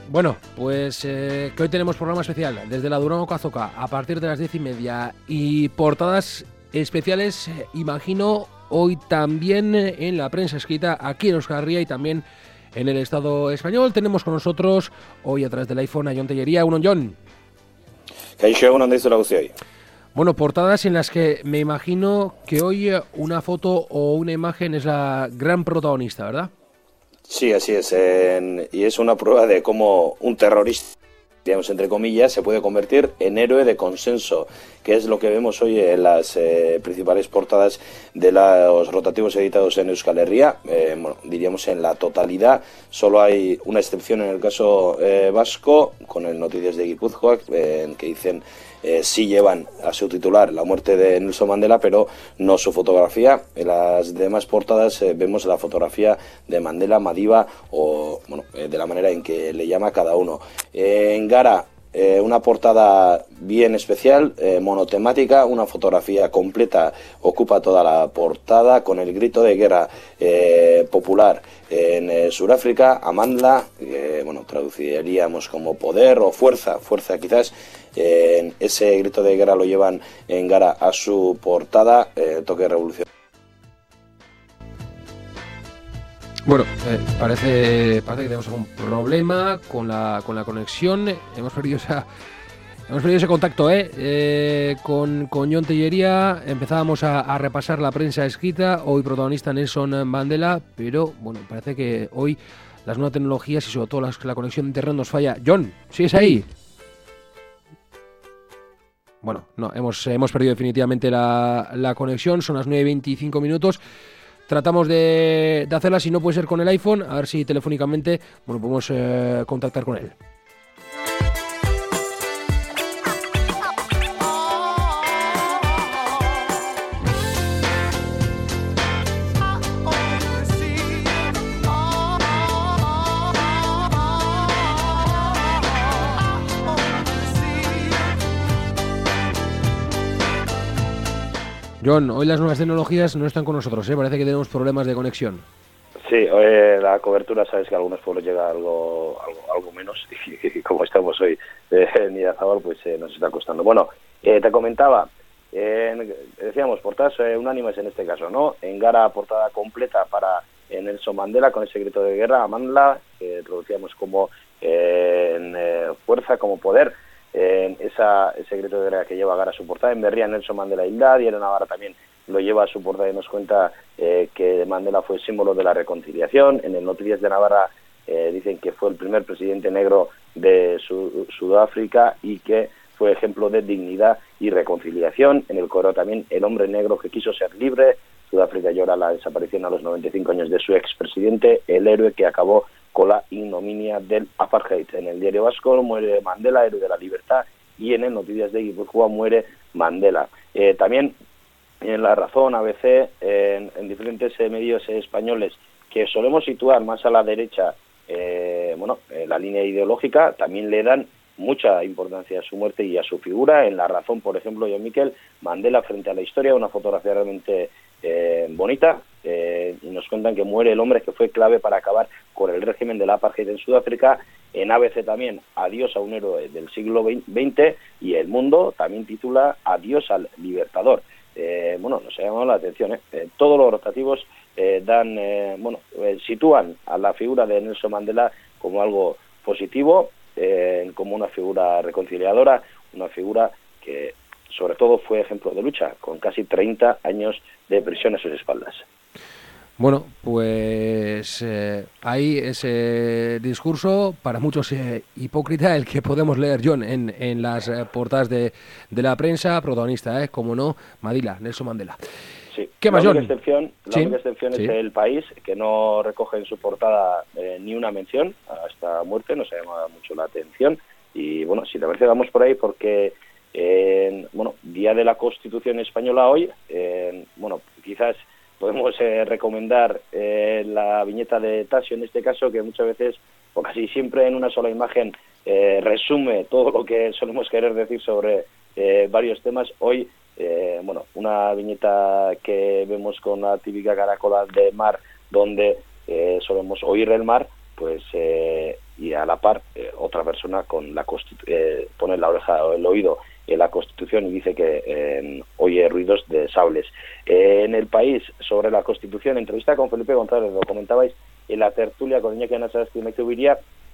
Bueno, pues que hoy tenemos programa especial desde la Durango Cazoca a partir de las 10:30 y portadas especiales, imagino, hoy también en la prensa escrita aquí en Euskal Herria y también en el Estado español. Tenemos con nosotros hoy a través del iPhone a Jon Tellería. Uno, Jon. Bueno, portadas en las que me imagino que hoy una foto o una imagen es la gran protagonista, ¿verdad? Sí, así es. Y es una prueba de cómo un terrorista, digamos entre comillas, se puede convertir en héroe de consenso, que es lo que vemos hoy en las principales portadas de los rotativos editados en Euskal Herria. Diríamos en la totalidad. Solo hay una excepción en el caso vasco, con el Noticias de Guipúzcoa, que dicen sí llevan a su titular la muerte de Nelson Mandela, pero no su fotografía. En las demás portadas vemos la fotografía de Mandela, Madiba o de la manera en que le llama cada uno. En Gara, una portada bien especial, monotemática, una fotografía completa ocupa toda la portada con el grito de guerra popular en Sudáfrica, Amandla, traduciríamos como poder o fuerza quizás. Ese grito de guerra lo llevan en Gara a su portada, toque de revolución. Bueno, parece que tenemos algún problema con la conexión. Hemos perdido ese contacto con Jon Tellería. Empezábamos a repasar la prensa escrita. Hoy protagonista Nelson Mandela, pero bueno, parece que hoy las nuevas tecnologías y sobre todo la conexión de internet nos falla. Jon, ¿sigues ahí? Bueno, no, hemos perdido definitivamente la conexión. Son las 9:25. Tratamos de hacerla, si no puede ser con el iPhone, a ver si telefónicamente podemos contactar con él. Jon, hoy las nuevas tecnologías no están con nosotros, parece que tenemos problemas de conexión. Sí, la cobertura, sabes que a algunos pueblos llega algo menos y como estamos hoy en Idiazabal, pues nos está costando. Bueno, te comentaba, decíamos, portadas unánimes en este caso, ¿no? En Gara, portada completa para Nelson Mandela con ese grito de guerra, Amandla, que traducíamos como fuerza, como poder. Ese grito de guerra que lleva a Gara a su portada. En Berria, Nelson Mandela Hilda, Diario Navarra también lo lleva a su portada y nos cuenta que Mandela fue símbolo de la reconciliación. En el Noticias de Navarra dicen que fue el primer presidente negro de Sudáfrica y que fue ejemplo de dignidad y reconciliación. En el Correo también, el hombre negro que quiso ser libre. Sudáfrica llora la desaparición a los 95 años de su expresidente, el héroe que acabó con la ignominia del apartheid. En el Diario Vasco muere Mandela, héroe de la libertad, y en el Noticias de Guipúzcoa muere Mandela. También en La Razón, ABC, en diferentes medios españoles que solemos situar más a la derecha, la línea ideológica, también le dan mucha importancia a su muerte y a su figura. En La Razón, por ejemplo, Jon Miquel, Mandela frente a la historia, una fotografía realmente bonita, y nos cuentan que muere el hombre que fue clave para acabar con el régimen del apartheid en Sudáfrica. En ABC también, adiós a un héroe del siglo XX, y El Mundo también titula Adiós al libertador. Nos ha llamado la atención, todos los rotativos sitúan a la figura de Nelson Mandela como algo positivo, como una figura reconciliadora, una figura que sobre todo fue ejemplo de lucha, con casi 30 años de prisión a sus espaldas. Bueno, pues hay ese discurso, para muchos hipócrita, el que podemos leer, Jon, en las portadas de la prensa, protagonista, como no, Nelson Mandela. Sí. ¿Qué más, La Jon? única excepción es El País, que no recoge en su portada ni una mención a esta muerte, nos ha llamado mucho la atención. Y bueno, si te parece, vamos por ahí porque, Día de la Constitución Española hoy, quizás podemos recomendar la viñeta de Tasio en este caso, que muchas veces, o casi siempre en una sola imagen, resume todo lo que solemos querer decir sobre varios temas. Hoy, una viñeta que vemos con la típica caracola de mar, donde solemos oír el mar, pues y a la par otra persona con pone la oreja o el oído en la Constitución y dice que oye ruidos de sables. En El País, sobre la Constitución, entrevista con Felipe González, lo comentabais en la tertulia con Iñaki Anasagasti y Maite Ubiría,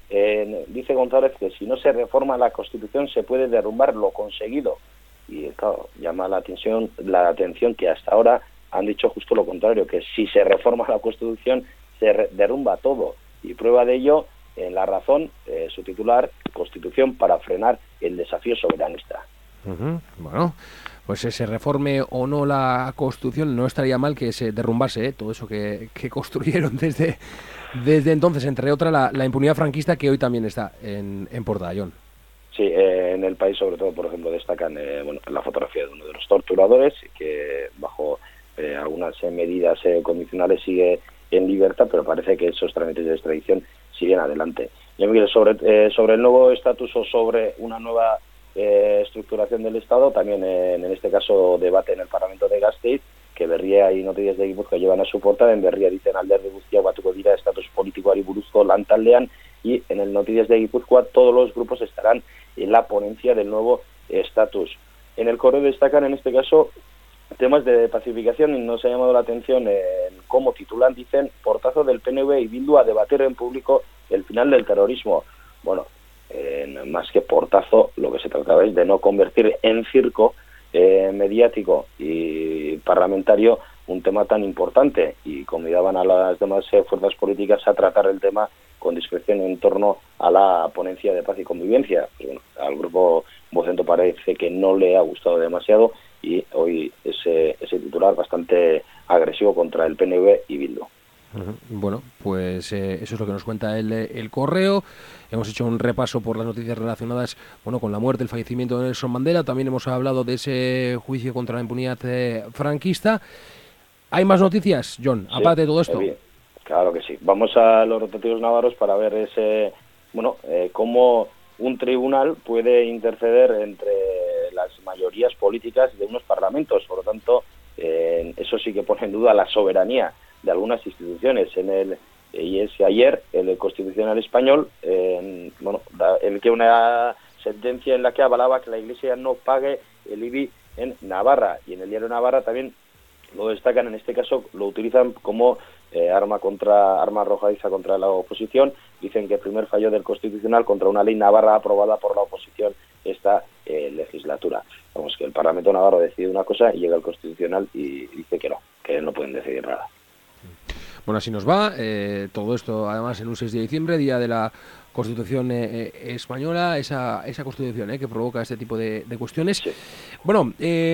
dice González que si no se reforma la Constitución se puede derrumbar lo conseguido. Y claro, llama la atención que hasta ahora han dicho justo lo contrario, que si se reforma la Constitución se derrumba todo. Y prueba de ello, en La Razón, su titular, Constitución para frenar el desafío soberanista. Bueno, pues se reforme o no la Constitución, no estaría mal que se derrumbase todo eso que construyeron desde entonces, entre otras la impunidad franquista, que hoy también está en portada, Jon. Sí, en El País, sobre todo, por ejemplo, destacan la fotografía de uno de los torturadores, que bajo algunas medidas condicionales sigue en libertad, pero parece que esos trámites de extradición siguen adelante. Yo, Miguel, sobre el nuevo estatus o sobre una nueva estructuración del Estado, también en este caso debate en el Parlamento de Gasteiz, que Berria y Noticias de Gipuzkoa llevan a su portada. En Berria dicen alderdi guztia batuko dira estatus politikoari buruzko lantaldean, y en el Noticias de Gipuzkoa todos los grupos estarán en la ponencia del nuevo estatus. En el Correo destacan en este caso temas de pacificación, y nos ha llamado la atención como titulan, dicen, portazo del PNV y Bildu a debatir en público el final del terrorismo. Bueno, más que portazo, lo que se trataba es de no convertir en circo mediático y parlamentario un tema tan importante, y convidaban a las demás fuerzas políticas a tratar el tema con discreción en torno a la ponencia de paz y convivencia. Pues bueno, al grupo Vocento parece que no le ha gustado demasiado, y hoy ese titular bastante agresivo contra el PNV y Bildu. Bueno, pues eso es lo que nos cuenta el Correo. Hemos hecho un repaso por las noticias relacionadas con la muerte, el fallecimiento de Nelson Mandela. También hemos hablado de ese juicio contra la impunidad franquista. ¿Hay más noticias, Jon, aparte de todo esto? Bien. Claro que sí. Vamos a los rotativos navarros para ver cómo un tribunal puede interceder entre las mayorías políticas de unos parlamentos. Por lo tanto, eso sí que pone en duda la soberanía de algunas instituciones. Y es que ayer el Constitucional español emitió una sentencia en la que avalaba que la Iglesia no pague el IBI en Navarra, y en el diario Navarra también lo destacan. En este caso lo utilizan como arma arrojadiza contra la oposición. Dicen que el primer fallo del Constitucional contra una ley navarra aprobada por la oposición esta legislatura. Vamos, que el Parlamento navarro decide una cosa y llega el Constitucional y dice que no pueden decidir nada. Bueno, así nos va. Todo esto, además, en un 6 de diciembre, día de la Constitución española, esa Constitución que provoca este tipo de cuestiones. Sí. Bueno,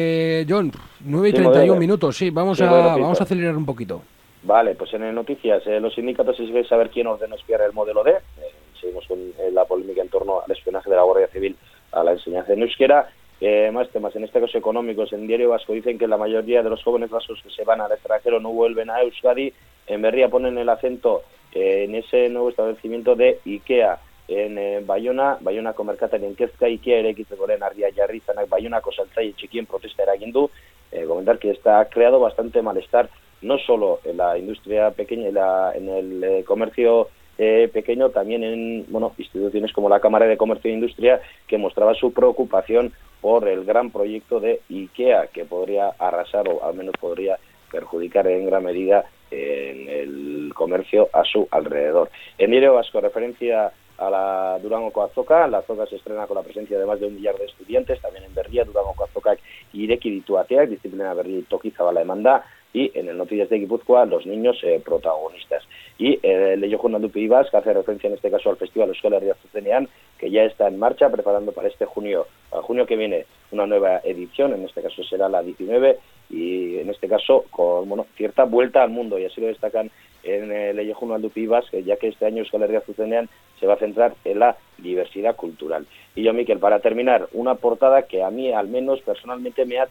Jon, 9:31 minutos, sí, vamos a acelerar un poquito. Vale, pues en noticias, los sindicatos exigen saber quién ordenó espiar el modelo D. Seguimos con la polémica en torno al espionaje de la Guardia Civil a la enseñanza en euskera. Más temas, en este caso económicos. En Diario Vasco dicen que la mayoría de los jóvenes vascos que se van al extranjero no vuelven a Euskadi. En Berria ponen el acento en ese nuevo establecimiento de IKEA. En Bayona komerkataren kezka IKEA eraikitzeko lehen argia jarri izanak Bayonako saltzaile txikien protesta eragin du. Comentar que ha creado bastante malestar, no solo en la industria pequeña, en el comercio pequeño, también en instituciones como la Cámara de Comercio e Industria, que mostraba su preocupación por el gran proyecto de IKEA, que podría arrasar o al menos podría perjudicar en gran medida en el comercio a su alrededor. En Diario Vasco, referencia a la Durangoko Azoka. La Azoka se estrena con la presencia de más de 1 millar de estudiantes. También en Berria, Durangoko Azokak ireki ditu ateak, disciplina berri toki zabala emanda. Y en el Noticias de Guipúzcoa, los niños protagonistas. Y el Leio Journal du Vasco hace referencia en este caso al Festival Euskal Herria Zuzenean, que ya está en marcha, preparando para este junio que viene una nueva edición. En este caso será la 19, y en este caso con cierta vuelta al mundo, y así lo destacan en el Leio Journal du Vasco, ya que este año Euskal Herria Zuzenean se va a centrar en la diversidad cultural. Y yo, Miquel, para terminar, una portada que a mí al menos personalmente me ha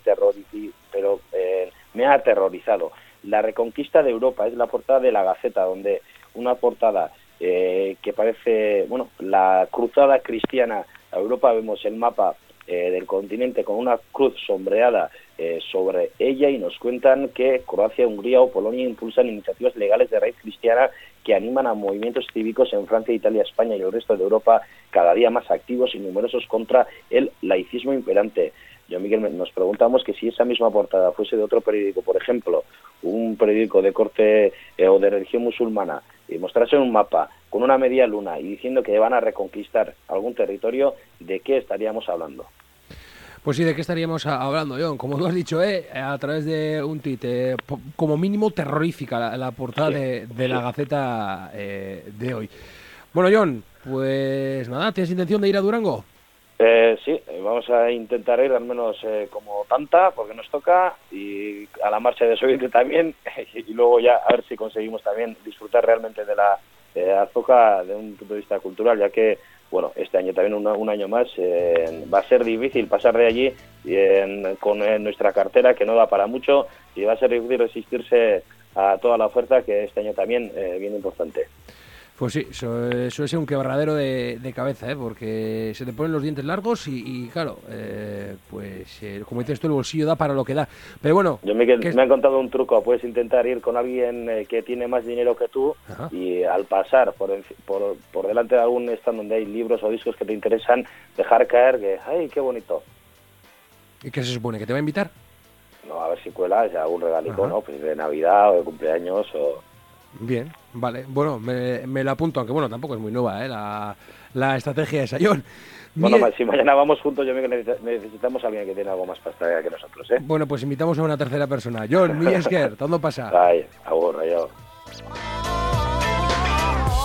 aterrorizado. La reconquista de Europa es la portada de la Gaceta, donde una portada que parece la cruzada cristiana a Europa. Vemos el mapa del continente con una cruz sombreada sobre ella, y nos cuentan que Croacia, Hungría o Polonia impulsan iniciativas legales de raíz cristiana que animan a movimientos cívicos en Francia, Italia, España y el resto de Europa cada día más activos y numerosos contra el laicismo imperante. Yo, Miguel, nos preguntamos que si esa misma portada fuese de otro periódico, por ejemplo, un periódico de corte o de religión musulmana, y mostrase un mapa con una media luna y diciendo que van a reconquistar algún territorio, ¿de qué estaríamos hablando? Pues sí, ¿de qué estaríamos hablando, John? Como tú has dicho, a través de un tuit, como mínimo terrorífica la portada de la Gaceta de hoy. Bueno, John, pues nada, ¿tienes intención de ir a Durango? Sí, vamos a intentar ir al menos como tanta, porque nos toca, y a la marcha de Soyente también, y luego ya a ver si conseguimos también disfrutar realmente de la Azoka de un punto de vista cultural, ya que, bueno, este año también un año más va a ser difícil pasar de allí con nuestra cartera, que no da para mucho, y va a ser difícil resistirse a toda la oferta, que este año también viene importante. Pues sí, suele ser un quebradero de cabeza, porque se te ponen los dientes largos y claro, como dices tú, el bolsillo da para lo que da. Pero bueno... Me han contado un truco, puedes intentar ir con alguien que tiene más dinero que tú. Ajá. Y al pasar por delante de algún stand donde hay libros o discos que te interesan, dejar caer que, ¡ay, qué bonito! ¿Y qué se supone? ¿Que te va a invitar? No, a ver si cuelas algún regalico, ¿no? Pues de Navidad o de cumpleaños o... Bien, vale. Bueno, me la apunto, aunque bueno, tampoco es muy nueva, la estrategia de Sayón. Bueno, si mañana vamos juntos, yo creo que necesitamos a alguien que tiene algo más pasta que nosotros, ¿eh? Bueno, pues invitamos a una tercera persona. John, Millesker, ¿dónde pasa? Ay, aburro yo.